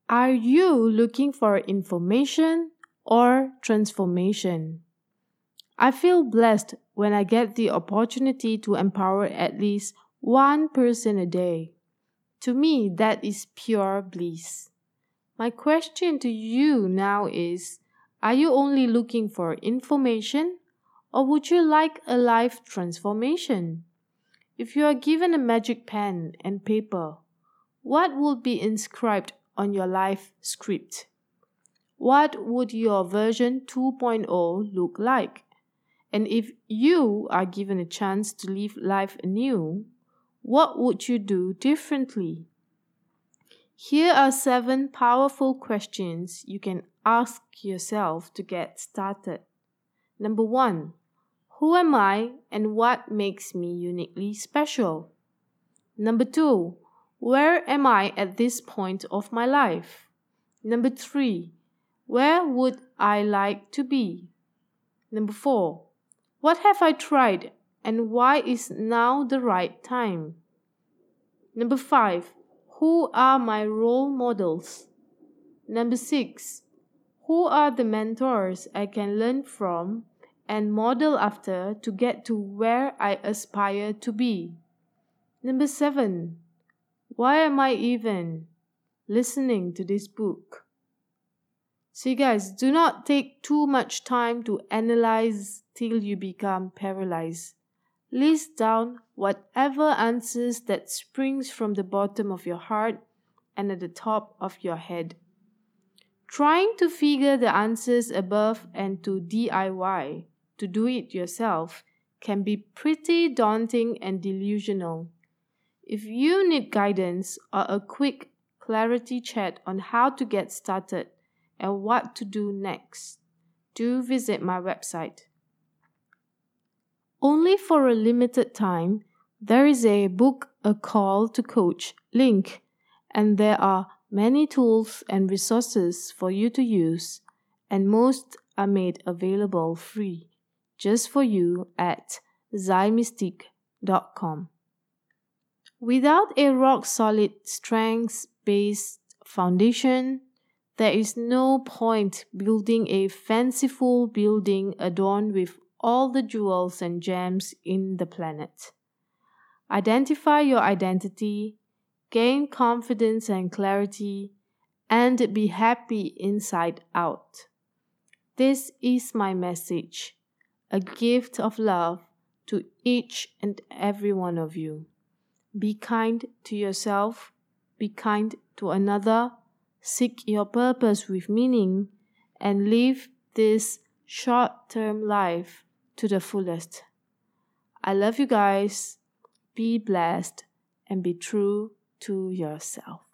Are you looking for information or transformation? I feel blessed when I get the opportunity to empower at least one person a day. To me, that is pure bliss. My question to you now is, are you only looking for information or would you like a life transformation? If you are given a magic pen and paper, what would be inscribed on your life script? What would your version 2.0 look like? And if you are given a chance to live life anew, what would you do differently? Here are 7 powerful questions you can ask yourself to get started. Number 1. Who am I and what makes me uniquely special? Number 2. Where am I at this point of my life? Number 3. Where would I like to be? Number 4. What have I tried and why is now the right time? Number 5. Who are my role models? Number 6. Who are the mentors I can learn from and model after to get to where I aspire to be? Number 7. Why am I even listening to this book? So you guys, do not take too much time to analyze till you become paralyzed. List down whatever answers that springs from the bottom of your heart and at the top of your head. Trying to figure the answers above and to DIY, to do it yourself, can be pretty daunting and delusional. If you need guidance or a quick clarity chat on how to get started and what to do next, do visit my website. Only for a limited time, there is a book A Call to Coach link, and there are many tools and resources for you to use, and most are made available free just for you at zymystique.com. Without a rock-solid strengths-based foundation, there is no point building a fanciful building adorned with all the jewels and gems in the planet. Identify your identity, gain confidence and clarity, and be happy inside out. This is my message, a gift of love to each and every one of you. Be kind to yourself, be kind to another, seek your purpose with meaning, and live this short-term life to the fullest. I love you guys. Be blessed and be true to yourself.